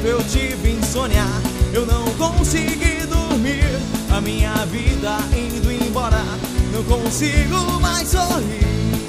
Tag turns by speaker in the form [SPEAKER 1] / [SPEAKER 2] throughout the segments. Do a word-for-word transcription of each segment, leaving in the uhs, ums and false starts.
[SPEAKER 1] medo, eu tive insônia, eu não consegui dormir. A minha vida indo embora, não consigo mais sorrir.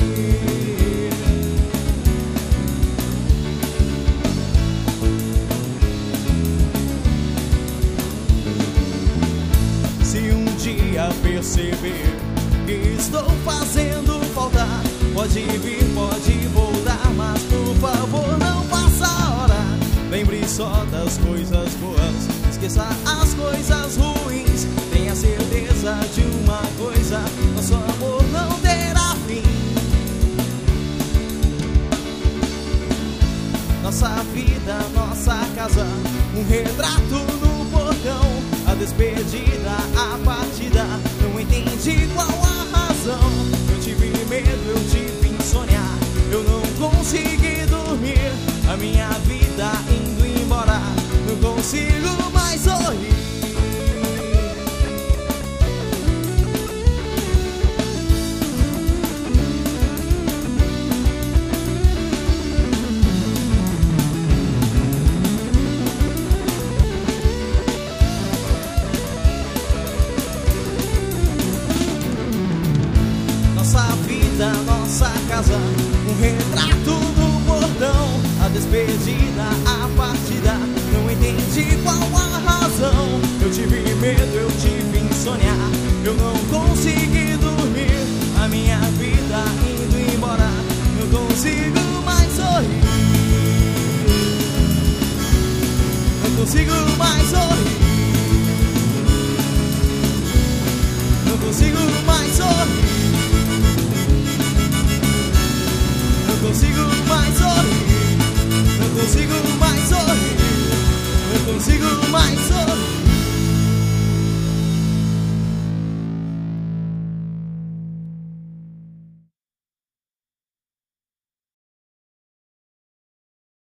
[SPEAKER 1] Se um dia perceber que estou fazendo falta, pode vir, pode voltar, mas por favor não passa a hora. Lembre só das coisas boas, esqueça as coisas ruins. Tenha certeza de uma coisa, nosso amor não terá fim. Nossa vida, nossa casa, um retrato no portão. A despedida, a partida, não entendi qual a razão. Eu tive medo, eu tive insônia, eu não consegui dormir. A minha vida indo embora, não consigo mais sorrir. Nossa vida, nossa casa, um retrato no portão. A despedida, a partida, não entendi qual a razão. Eu tive medo, eu tive insônia, eu não consegui dormir. A minha vida indo embora, não consigo mais sorrir. Não consigo mais sorrir. Não consigo mais sorrir. Não consigo mais sorrir, não consigo mais sorrir.